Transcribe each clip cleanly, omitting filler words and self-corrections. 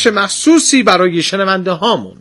مخصوصی برای شنونده هامون.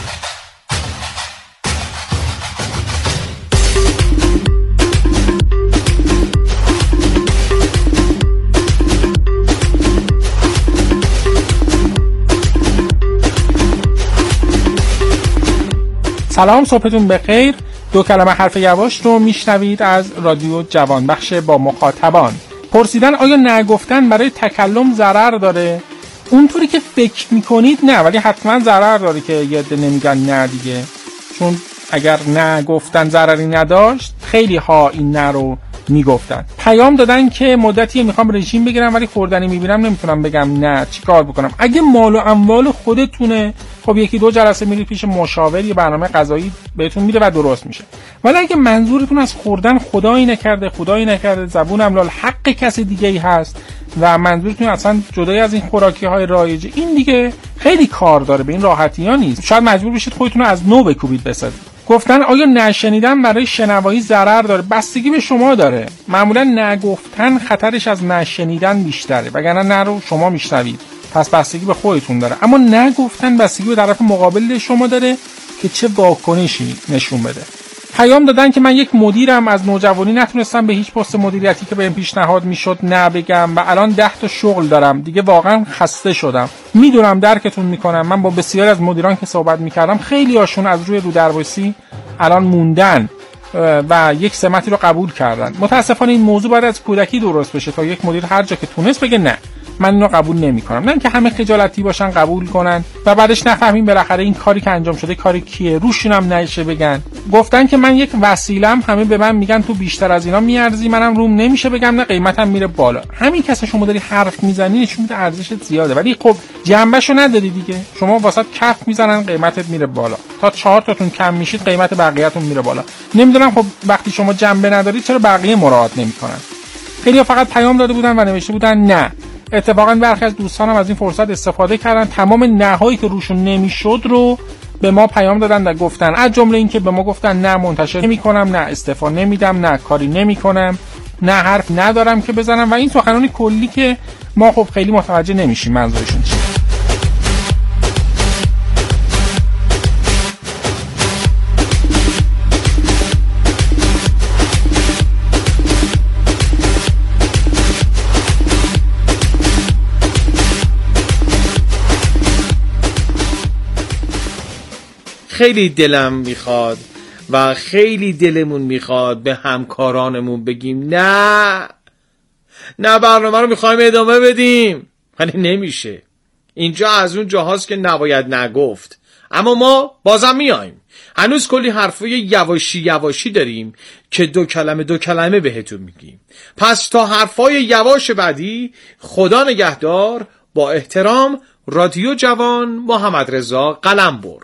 سلام، صبحتون بخیر. 2 کلمه حرف یواش رو میشنوید از رادیو جوان بخش با مخاطبان. پرسیدن آیا نگفتن برای تکلم ضرر داره؟ اونطوری که فکر میکنید نه، ولی حتما ضرر داره که یه عده نمیگن نه دیگه. چون اگر نگفتن ضرری نداشت خیلی ها این نه رو میگفتن. پیام دادن که مدتی میخوام رژیم بگیرم ولی خوردنی میبینم نمیتونم بگم نه، چیکار بکنم؟ اگه مال و اموال خودتونه خب 1-2 جلسه میرید پیش مشاور، یه برنامه غذایی بهتون میده و درست میشه. ولی اگه منظورتون از خوردن خدایی نکرده زبون املال حق کسی دیگه ای هست و منظورتون اصلا جدای از این خوراکی های رایجه، این دیگه خیلی کار داره، به این راحتی ها نیست. شاید مجبور بشید خودتون رو از نو بکوبید بسازید. گفتن آیا نشنیدن برای شنوایی ضرر داره؟ بستگی به شما داره. معمولا نگفتن خطرش از نشنیدن بیشتره، وگرنه نه رو شما میشنوید، پس بستگی به خودتون داره. اما نگفتن بستگی به طرف مقابل شما داره که چه واکنشی نشون بده. پیام دادن که من یک مدیرم، از نوجوانی نتونستم به هیچ پست مدیریتی که بهم پیشنهاد میشد نه بگم و الان 10 تا شغل دارم، دیگه واقعا خسته شدم. میدونم درکتون میکنم. من با بسیاری از مدیران که صحبت میکردم خیلی هاشون از روی رودرواسی الان موندن و یک سمتی رو قبول کردن. متاسفانه این موضوع باید از کودکی درست بشه تا یک مدیر هر جا که تونست بگه نه، من اینو قبول نمی‌کنم. نه اینکه همه خجالتی باشن قبول کنن و بعدش نفهمیم بالاخره این کاری که انجام شده کاری کیه، روشونم نشه بگن. گفتن که من یک وسیله‌ام، همه به من میگن تو بیشتر از اینا میارزی، منم روم نمیشه بگم نه، قیمتم میره بالا. همین کسا شما داری حرف میزنی نشون میده ارزشت زیاده، ولی خب جنبهشو نداری دیگه. شما واسط کف میزنن قیمتت میره بالا، تا 4 تاتون کم میشید قیمت بقیه‌تون میره بالا. نمیدونم خب وقتی شما جنبه نداری چرا بقیه مراعات نمیکنن؟ خیلی‌ها فقط پیام داده بودن و نوشته بودن نه. اتفاقا برخی از دوستانم از این فرصت استفاده کردن، تمام نهایی که روشون نمیشد رو به ما پیام دادن و گفتن، از جمله این که به ما گفتن نه منتشر نمی‌کنم، نه استعفا نمیدم، نه کاری نمی‌کنم، نه حرف ندارم که بزنم و این سخنان کلی که ما خب خیلی متوجه نمیشیم منظورشون چیه. خیلی دلم میخواد و خیلی دلمون میخواد به همکارانمون بگیم نه برنامه رو میخوایم ادامه بدیم، ولی نمیشه. اینجا از اون جاهاست که نباید نگفت، اما ما بازم میایم. هنوز کلی حرفای یواشی داریم که 2 کلمه بهتون میگیم. پس تا حرفای یواش بعدی، خدا نگهدار. با احترام، رادیو جوان، محمد رضا قلمبر.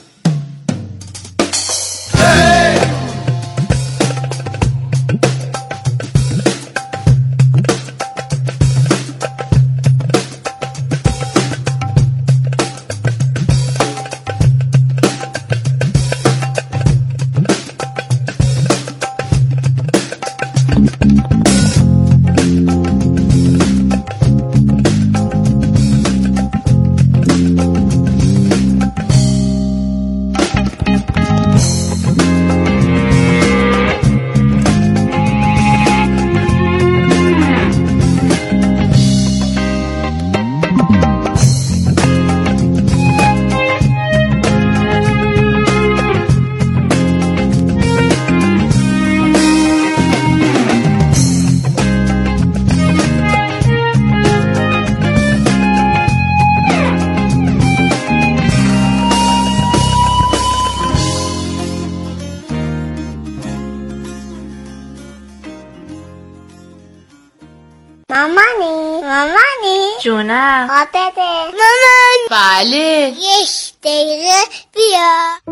مامانی جونم خاطره مامان. بله 1 دقیقه بیا.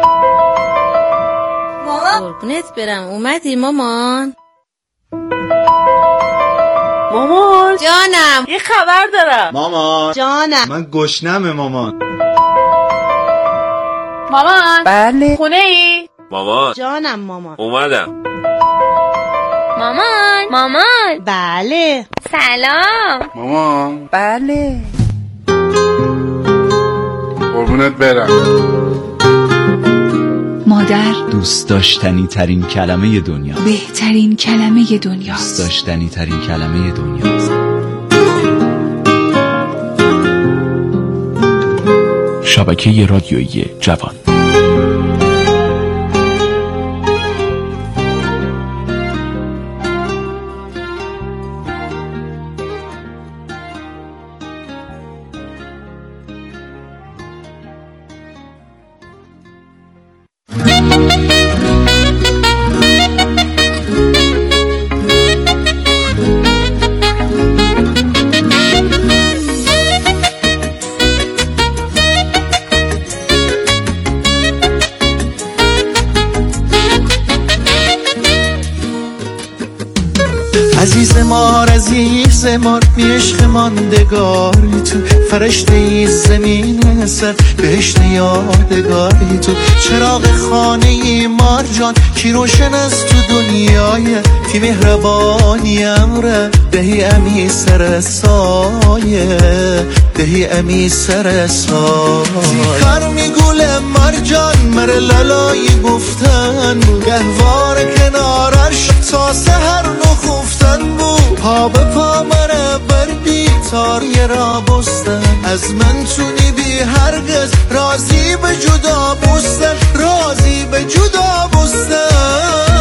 مامان قربونت برم. اومدی مامان؟ مامان جانم یه خبر دارم. مامان جانم من گشنمه مامان. مامان بله خونه ای؟ مامان جانم مامان اومدم. مامان بله سلام مامان بله قربونت برم. مادر دوست داشتنی ترین کلمه دنیا، بهترین کلمه دنیاست. دوست داشتنی ترین کلمه دنیاست. شبکه رادیویی جوان. عزیز مار می عشق ماندگاری تو، فرشته ای زمین سر بهشت یادگاری تو، چراغ خانه ای مار جان کی روشن از تو دنیای تی مهربانی امره دهی امی سر سایه دهی امی سر سایه کار می گوله مار جان مر لالایی گفتن گهوار کنارش تا سهر نخفتن بود پا به پا مره بردی تاری را بستن از من تونی بی هرگز راضی به جدا بستن راضی به جدا بستن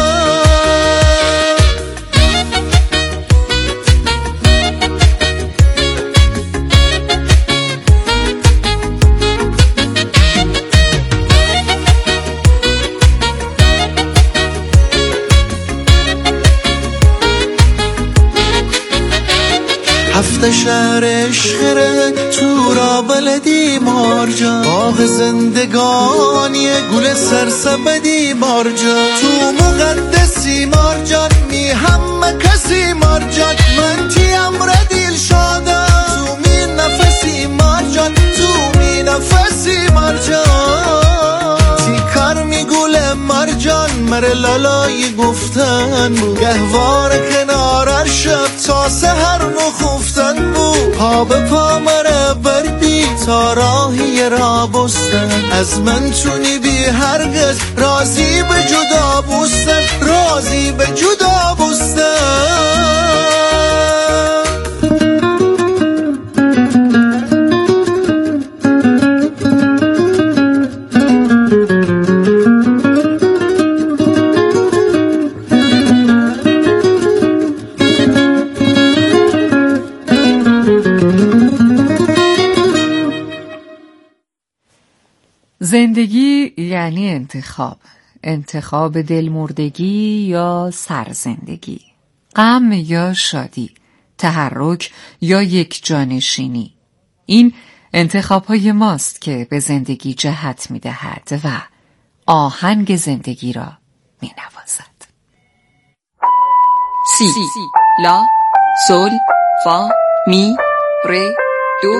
هفته شهر عشقره تو را بلدی مارجان باغ زندگانی گل سرسبدی مارجان تو مقدسی مارجان می همه کسی مارجان من تیم ردیل شادم تو می نفسی مارجان تو می نفسی مارجان تی کار می گل مارجان مر لالایی گفتن گهوار کنار شب تا سهر نخفتن بود پا به پا مره بردی تا راهی را بستن از من تونی بی هرگز راضی به جدا بستن راضی به جدا بستن زندگی یعنی انتخاب دلمردگی یا سرزندگی، غم یا شادی، تحرک یا یک جانشینی. این انتخاب‌های ماست که به زندگی جهت می‌دهد و آهنگ زندگی را می‌نوازد. سی لا سول فا می ره دو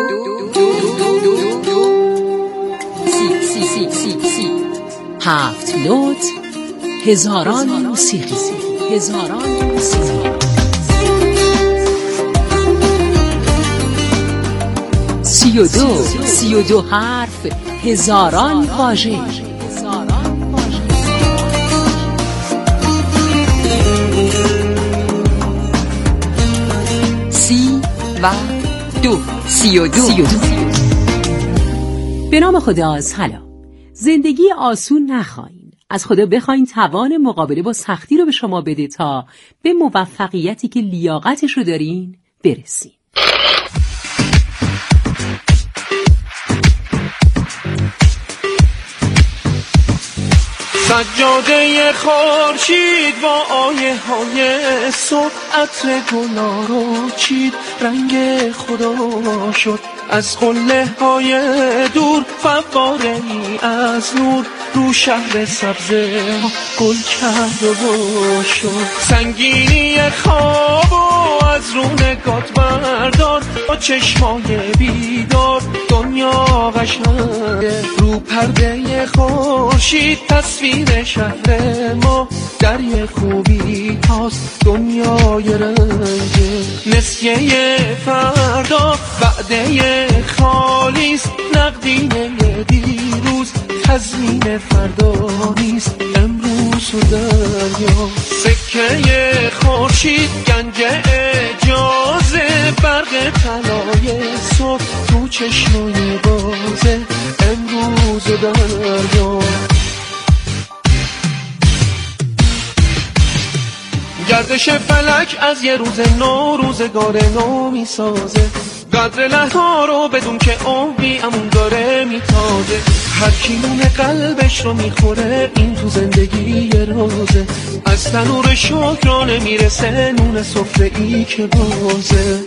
سی هفت نوت هزاران موسیقی سی و دو حرف هزاران واژه سی و دو. به نام خدا. سلام. زندگی آسون نخواهید. از خدا بخواین توان مقابله با سختی رو به شما بده تا به موفقیتی که لیاقتش رو دارین برسین. سجاده خورشید با آیه های صبح عطر گلا رو چید رنگ خدا شد از قله های دور فواره ای از نور رو شهر سبز گل کرد و شد سنگینی خواب و از رو نگات بردار با چشمای بیدار دنیا قشنگه رو پرده خورشید تصویر شهر ما دریا خوبی هاست دنیای رنگه نسیه فردا وعده خالیست نقدینه تضمین فردا نیست امروز و دریا. سکه خورشید گنج اجازه، برق طلای صبح تو چشمای بازه امروز و دریا. گردش فلک از یه روز نو روزگار نو میسازه، قدر لحظه رو بدون که عمری امون داره میتازه. هر کی نون قلبش رو میخوره این تو زندگی یه روزه، از تنور شکرانه میرسه نون سفره ای که بازه.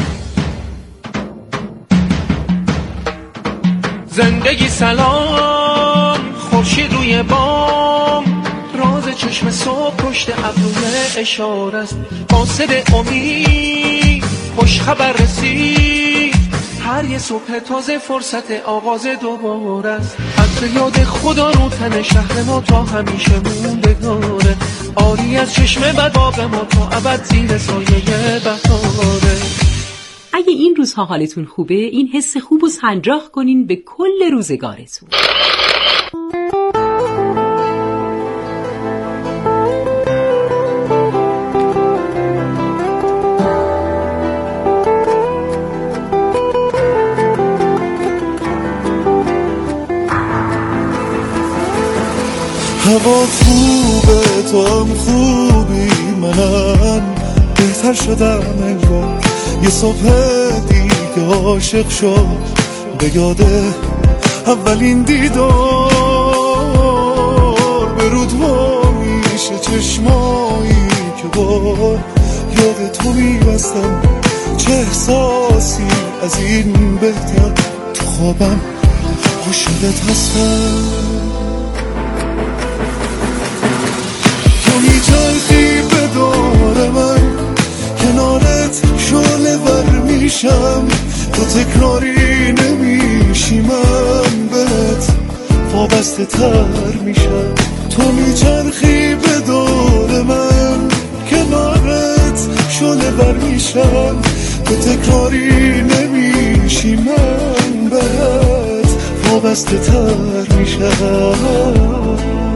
زندگی سلام خورشید روی بام، راز چشم صبح پشت ابروی اشاره است. قاصد امید خوش خبر رسید، هر یه صبح تازه فرصت آغاز دوباره است. عطر یاد خدا رو تن شهر ما تا همیشه موندگاره، آری از چشم بد آب ما تا ابد زیر سایه بهاره. اگه این روزها حالتون خوبه، این حس خوب رو سنجاق کنین به کل روزگارتون. هوا خوبه تو هم خوبی، منم بهتر شدم انگار. یه صبح دیگه عاشق شد به یاده اولین دیدار. به رود وا میشه چشمایی که با یاد تو میبستم. چه احساسی از این بهتر، تو خوابم عاشقت هستم. تو میچرخی به دور من، کنارت شعله ور میشم. تو تکراری نمیشی، من بهت وابسته تر میشم. تو میچرخی به دور من، کنارت شعله ور میشم. تو تکراری نمیشی، من بهت وابسته تر میشم.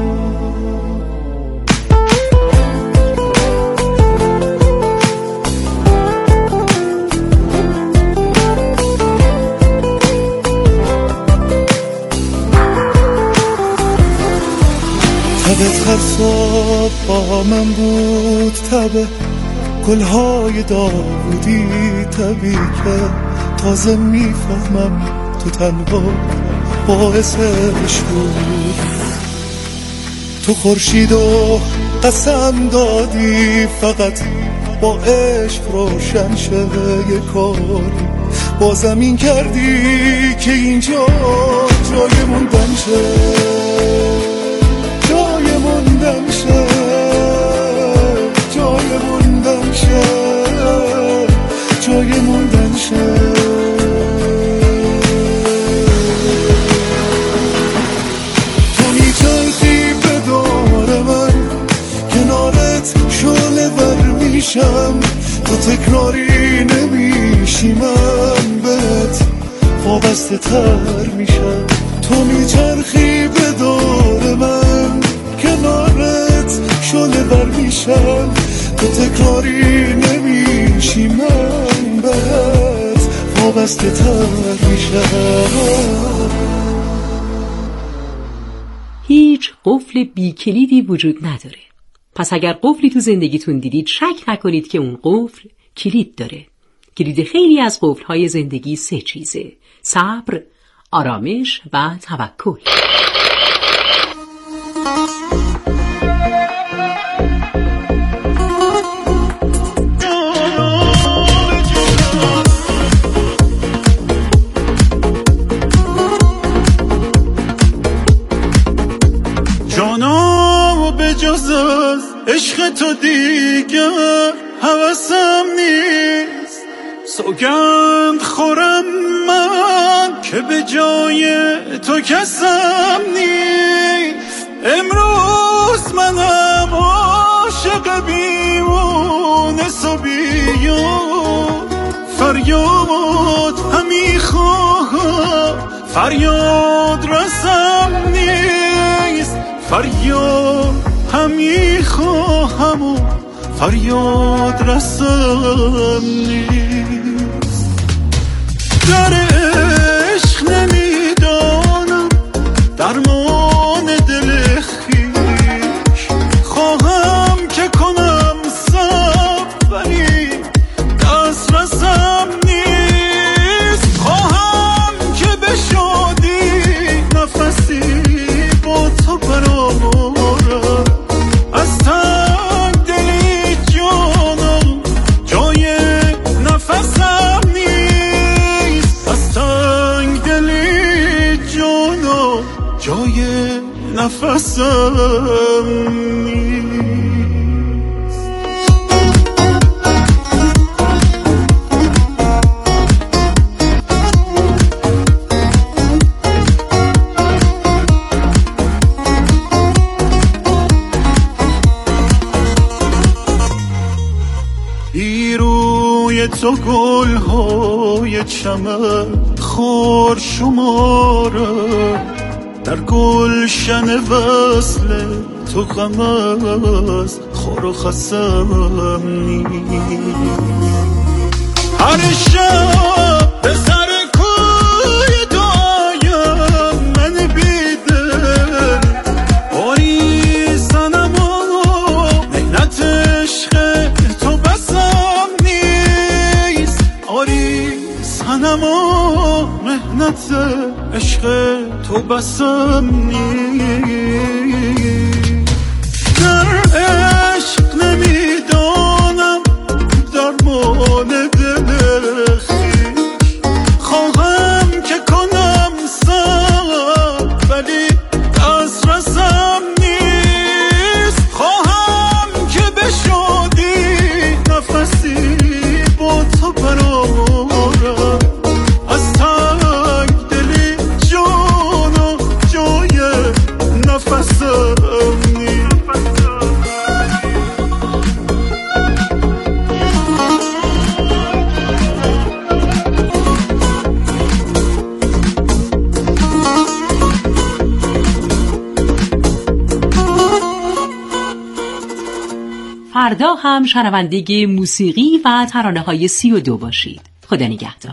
تبت خرساب با من بود، تبه گلهای داودی تبی که تازه میفهمم تو تنها باعثش بود. تو خورشید و قسم دادی فقط با عشق روشن شه. یه کاری با زمین کردی که اینجا جای موندن شه، جای موندن شه، جای موندن شه، جای موندن شه. تو میچرخی به دور من، کنارت شعله ور میشم. تو تکراری نمیشی، من بهت وابسته تر میشم. تو میچرخی به دور من، کنارت شعله ور میشم. تو تکراری نمیشی، من بهت وابسته تر میشم. هیچ قفل بیکلیدی وجود نداره. پس اگر قفلی تو زندگیتون دیدید، شک نکنید که اون قفل کلید داره. کلید خیلی از قفل‌های زندگی 3 چیزه: صبر، آرامش و توکل. جانا به جز از عشق تو دیگه هوسم نیست. سوگند خورم من که به جای تو کسم نیست. امروز منم عاشق بیمونس و بیاد، فریاد همی خواهم فریاد رسم نیست، فریاد همی خواهم و فریاد رسم نیست. در عشق نمیدانم درمان دل خویش، خواهم که کنم صبر ولی دست رسم نیست. خواهم که به شادی نفسی با تو برآورم، از تنگ دلی جانم جای نفسم نیست، از تنگ دلی جانم جای نفسم نیست. روی تو گل‌های چمن خار شماره، در گلشن وصل تو غم از خار و خسم نیست. هر شب به سر کوی دعایم من بیدل آری سنم و مهنت عشق تو بسم نیست، آری سنم و مهنت عشق تو بسم نیست. در عشق نمیدانم درمان دل خویش، خواهم که کنم صبر ولی دست رسم نیست. خواهم که به شادی نفسی با تو برآورم، از تنگ دلی جانم جای نفسم نیست. فردا هم شنونده موسیقی و ترانه‌های 32 باشید. خدا نگهدار.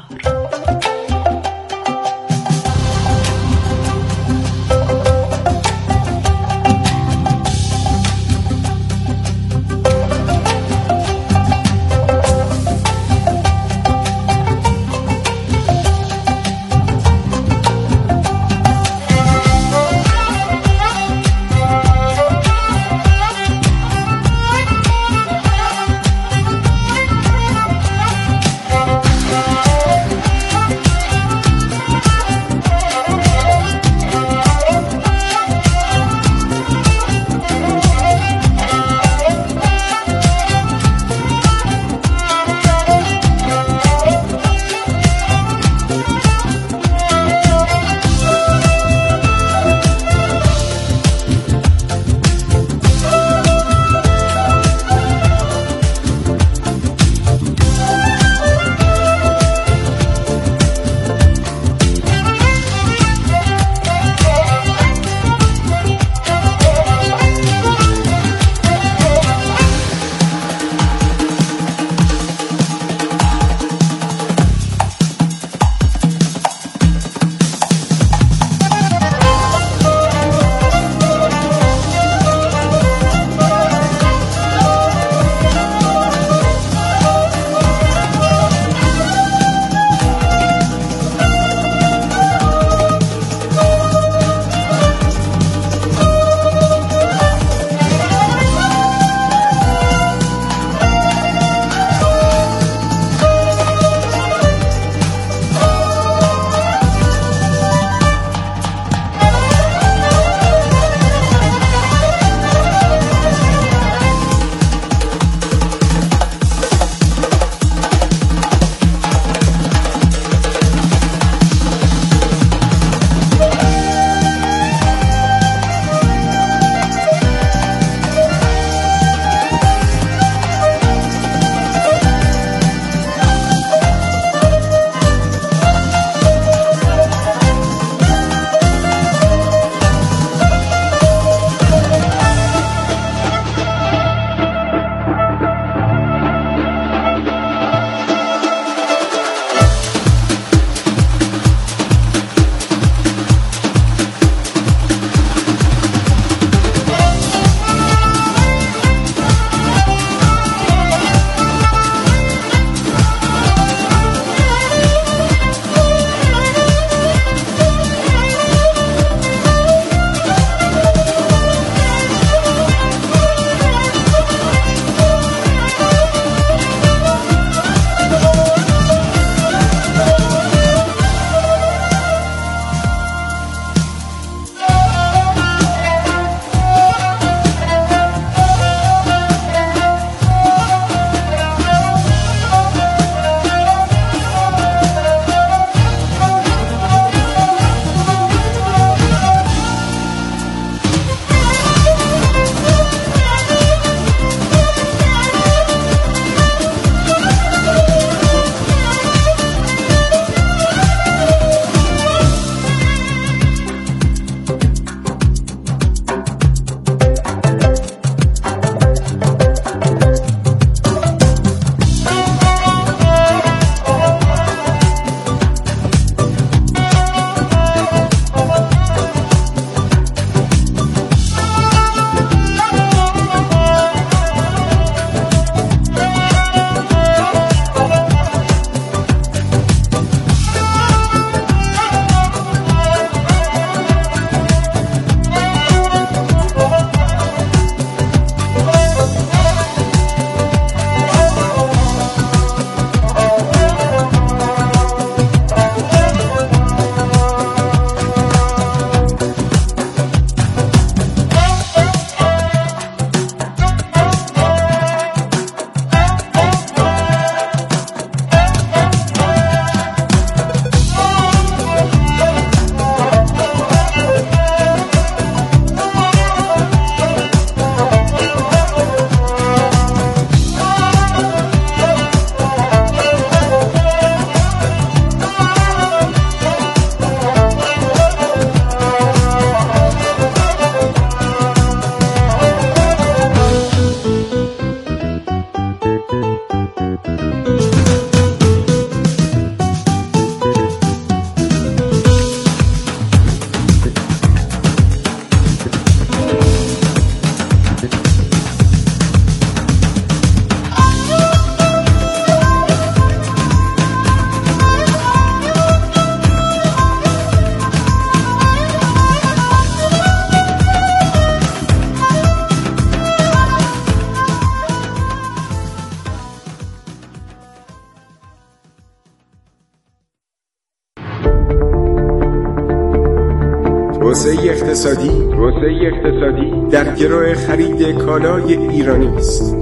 توسعه اقتصادی در گرو خرید کالای ایرانی است.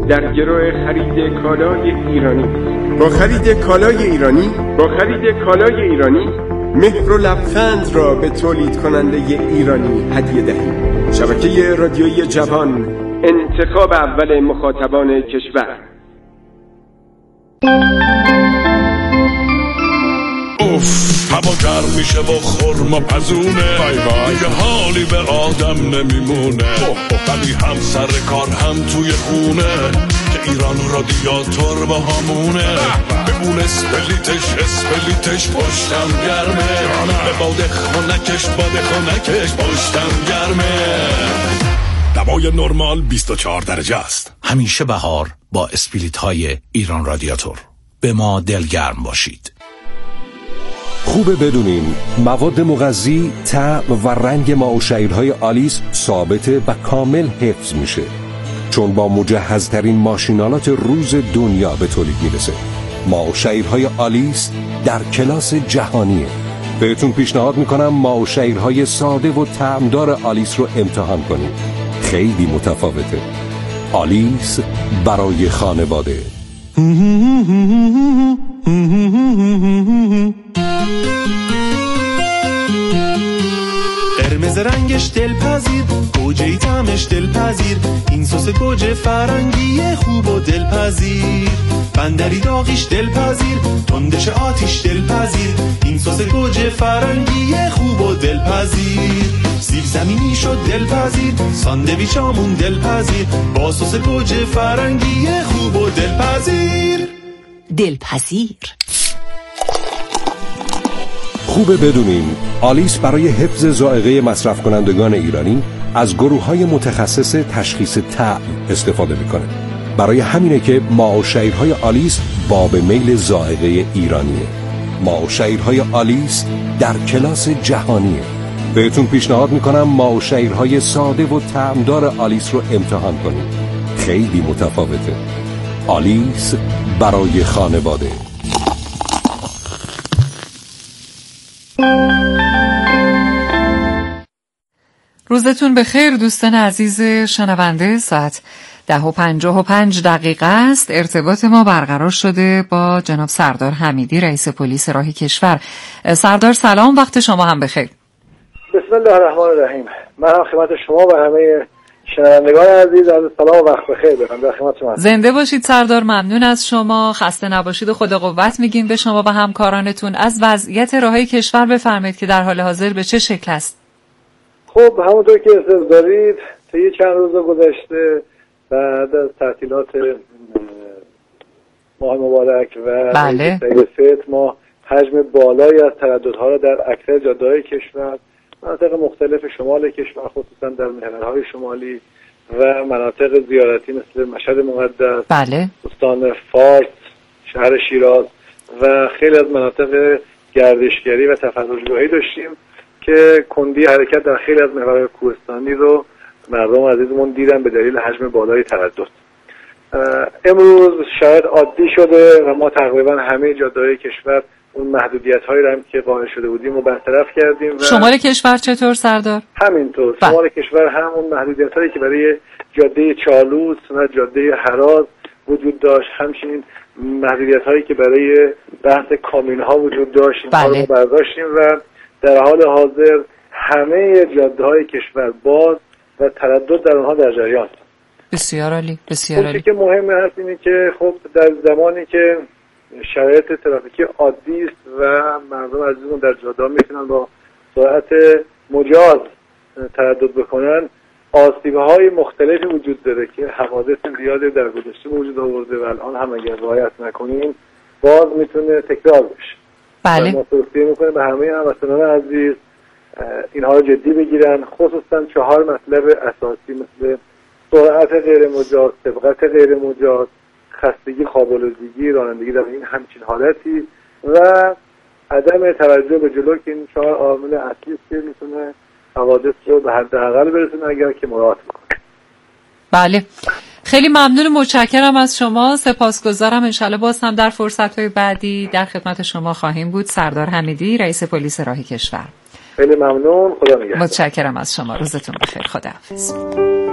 با خرید کالای ایرانی مهر و لبخند را به تولید کننده ایرانی هدیه دهید. شبکه رادیویی جوان، انتخاب اول مخاطبان کشور. هوا گرم میشه و خرما پزونه، دیگه حالی به آدم نمیمونه، ولی هم سر کار هم توی خونه که ایران رادیاتور با همونه. ببون اسپلیتش پشتم گرمه، به باد خانکش پشتم گرمه. دوای نرمال 24 درجه است. همیشه بهار با اسپلیت های ایران رادیاتور. به ما دلگرم باشید. خوبه بدونین مواد مغذی، طعم و رنگ ماء و شیرهای آلیس ثابته و کامل حفظ میشه، چون با مجهزترین ماشینالات روز دنیا به تولید میرسه. ماء و شیرهای آلیس در کلاس جهانیه. بهتون پیشنهاد میکنم ماء و شیرهای ساده و طعمدار آلیس رو امتحان کنید. خیلی متفاوته. آلیس برای خانواده. قرمز رنگش دلپذیر، گوجه‌ای طعمش دلپذیر، این سس گوجه فرنگی خوب و دلپذیر. بندری داغیش دلپذیر، تندش آتیش دلپذیر، این سس گوجه فرنگی خوب و دلپذیر. سیب زمینی شد دلپذیر، ساندویچامون دلپذیر، با سس گوجه فرنگی خوب و دلپذیر. خوبه بدونین آلیس برای حفظ ذائقه مصرف کنندگان ایرانی از گروه‌های متخصص تشخیص طعم استفاده میکنه. برای همینه که ماء و شیرهای آلیس باب میل ذائقه ایرانیه. ماء و شیرهای آلیس در کلاس جهانیه. بهتون پیشنهاد میکنم ماء و شیرهای ساده و طعمدار آلیس رو امتحان کنید. خیلی متفاوته. آلیس برای خانواده. روزتون بخیر دوستان عزیز شنونده. ساعت 10:55 است. ارتباط ما برقرار شده با جناب سردار حمیدی، رئیس پلیس راه کشور. سردار سلام، وقت شما هم بخیر. بسم الله الرحمن الرحیم. من هم خدمت شما و همه شنوندگان عزیز عرض سلام و وقت بخیر دارم. در خدمت شما. زنده باشید سردار، ممنون از شما. خسته نباشید و خدا قوت میگیم به شما و همکارانتون. از وضعیت راههای کشور بفرمایید که در حال حاضر به چه شکل است؟ خب همونطور که احساس دارید طی چند روز گذشته بعد از تعطیلات ماه مبارک و بله. فطر ما حجم بالایی از ترددها را در اکثر جاده‌های کشور، مناطق مختلف شمال کشور خصوصا در محورهای شمالی و مناطق زیارتی مثل مشهد مقدس، بله. استان فارس، شهر شیراز و خیلی از مناطق گردشگری و تفرجگاهی داشتیم که کندی حرکت در خیلی از محورهای کوهستانی رو مردم عزیزمون دیدن به دلیل حجم بالای تردد. امروز شاید عادی شده و ما تقریبا همه جاده‌های کشور اون محدودیت‌هایی رو هم که قائل شده بودیم رو برطرف کردیم. و شمال کشور چطور سردار؟ همینطور. شمال کشور هم اون محدودیت‌هایی که برای جاده چالوس و جاده هراز وجود داشت، همچنین محدودیت‌هایی که برای بحث کامیون‌ها وجود داشت، اینها رو برداشتیم و در حال حاضر همه جاده‌های کشور باز و تردد در اونها در جریان. بسیار عالی، بسیار عالی. که مهمه هست اینه که خب در زمانی که شرایط ترافیکی عادی است و مردم عزیزمون در جاده‌ها میتونن با سرعت مجاز تردد بکنن، آسیب‌های مختلفی وجود داره که حوادث زیادی در گذشته وجود آورده و الان هم اگر رعایت نکنیم باز میتونه تکرار بشه. بله. ما توصیه میکنیم به همه هموطنان عزیز اینها رو جدی بگیرن، خصوصا 4 مطلب اساسی مثل سرعت غیر مجاز، سبقت غیر مجاز، خستگی، خواب‌آلودگی، رانندگی در این همچین حالتی و عدم توجه به جلو که این 4 عامل اصلی است که میتونه حوادث رو به حداقل برسونه اگر که مراعات بکنه. بله. خیلی ممنون و متشکرم از شما. سپاسگزارم. انشالله باز هم در فرصت‌های بعدی در خدمت شما خواهیم بود. سردار حمیدی، رئیس پلیس راه کشور. خیلی ممنون. خدا نگهدار. متشکرم از شما. روزتون بخیر. خداحافظ.